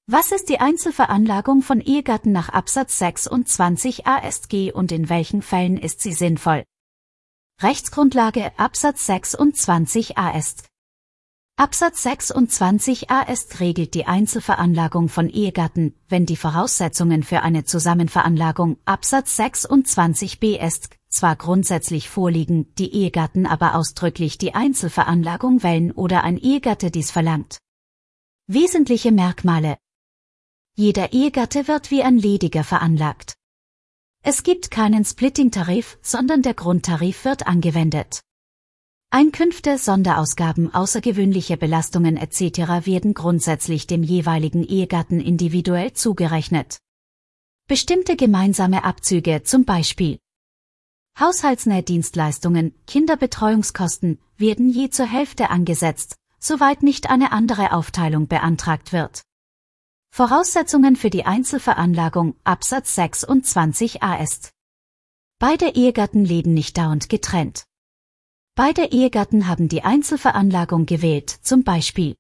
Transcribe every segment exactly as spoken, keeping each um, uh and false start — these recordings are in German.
Was ist die Einzelveranlagung von Ehegatten nach Absatz sechsundzwanzig A S G und in welchen Fällen ist sie sinnvoll? Rechtsgrundlage Absatz sechsundzwanzig A S G. Absatz sechsundzwanzig A S G regelt die Einzelveranlagung von Ehegatten, wenn die Voraussetzungen für eine Zusammenveranlagung Absatz sechsundzwanzig B S G zwar grundsätzlich vorliegen, die Ehegatten aber ausdrücklich die Einzelveranlagung wählen oder ein Ehegatte dies verlangt. Wesentliche Merkmale: Jeder Ehegatte wird wie ein Lediger veranlagt. Es gibt keinen Splitting-Tarif, sondern der Grundtarif wird angewendet. Einkünfte, Sonderausgaben, außergewöhnliche Belastungen et cetera werden grundsätzlich dem jeweiligen Ehegatten individuell zugerechnet. Bestimmte gemeinsame Abzüge, zum Beispiel haushaltsnahe Dienstleistungen, Kinderbetreuungskosten, werden je zur Hälfte angesetzt, soweit nicht eine andere Aufteilung beantragt wird. Voraussetzungen für die Einzelveranlagung Absatz sechsundzwanzig A S G. Beide Ehegatten leben nicht dauernd getrennt. Beide Ehegatten haben die Einzelveranlagung gewählt, zum Beispiel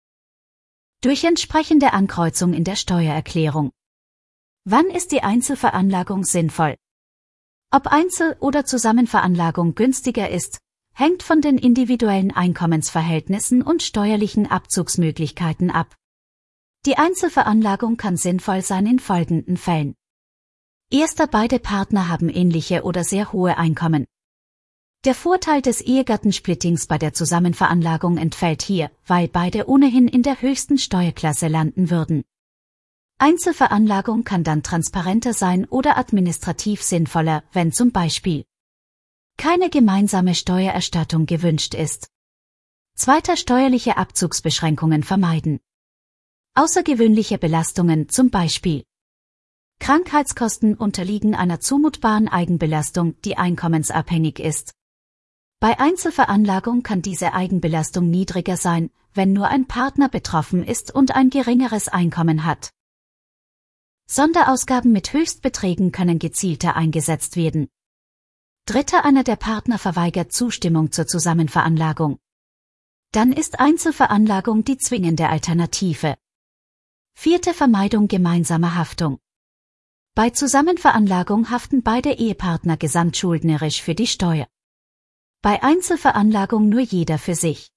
durch entsprechende Ankreuzung in der Steuererklärung. Wann ist die Einzelveranlagung sinnvoll? Ob Einzel- oder Zusammenveranlagung günstiger ist, hängt von den individuellen Einkommensverhältnissen und steuerlichen Abzugsmöglichkeiten ab. Die Einzelveranlagung kann sinnvoll sein in folgenden Fällen. Erster: Beide Partner haben ähnliche oder sehr hohe Einkommen. Der Vorteil des Ehegattensplittings bei der Zusammenveranlagung entfällt hier, weil beide ohnehin in der höchsten Steuerklasse landen würden. Einzelveranlagung kann dann transparenter sein oder administrativ sinnvoller, wenn zum Beispiel keine gemeinsame Steuererstattung gewünscht ist. Zweiter: Steuerliche Abzugsbeschränkungen vermeiden. Außergewöhnliche Belastungen, zum Beispiel Krankheitskosten, unterliegen einer zumutbaren Eigenbelastung, die einkommensabhängig ist. Bei Einzelveranlagung kann diese Eigenbelastung niedriger sein, wenn nur ein Partner betroffen ist und ein geringeres Einkommen hat. Sonderausgaben mit Höchstbeträgen können gezielter eingesetzt werden. Dritter: Einer der Partner verweigert Zustimmung zur Zusammenveranlagung. Dann ist Einzelveranlagung die zwingende Alternative. Vierte: Vermeidung gemeinsamer Haftung. Bei Zusammenveranlagung haften beide Ehepartner gesamtschuldnerisch für die Steuer. Bei Einzelveranlagung nur jeder für sich.